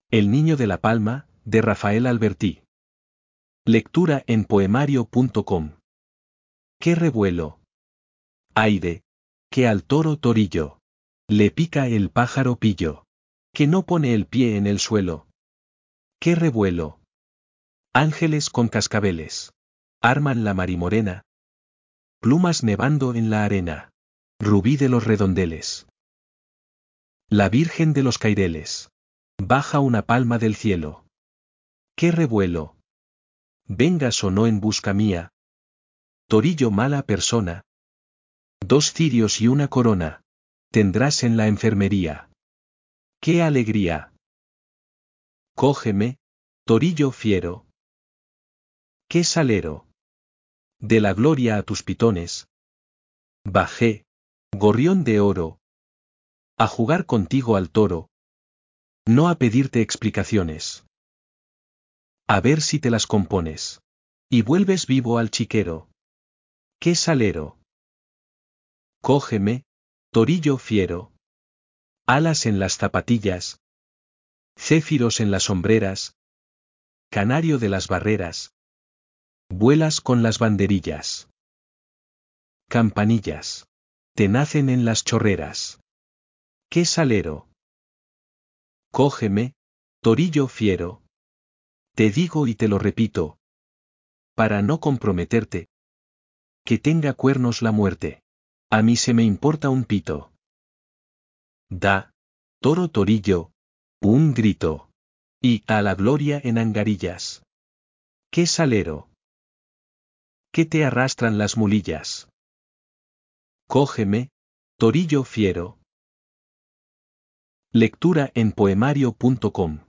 El niño de la palma, de Rafael Alberti. Lectura en poemario.com. ¡Qué revuelo! Aire, que al toro torillo le pica el pájaro pillo, que no pone el pie en el suelo. ¡Qué revuelo! Ángeles con cascabeles arman la marimorena, plumas nevando en la arena, rubí de los redondeles. La Virgen de los Caireles baja una palma del cielo. ¡Qué revuelo! Vengas o no en busca mía. Torillo mala persona. 2 cirios y una corona tendrás en la enfermería. ¡Qué alegría! Cógeme, torillo fiero. ¡Qué salero! De la gloria a tus pitones bajé, gorrión de oro, a jugar contigo al toro, no a pedirte explicaciones. A ver si te las compones y vuelves vivo al chiquero. ¡Qué salero! Cógeme, torillo fiero. Alas en las zapatillas, céfiros en las sombreras, canario de las barreras, vuelas con las banderillas. Campanillas te nacen en las chorreras. ¡Qué salero! Cógeme, torillo fiero. Te digo y te lo repito, para no comprometerte, que tenga cuernos la muerte. A mí se me importa un pito. Da, toro torillo, un grito. Y a la gloria en angarillas. ¡Qué salero! ¿Qué te arrastran las mulillas? Cógeme, torillo fiero. Lectura en poemario.com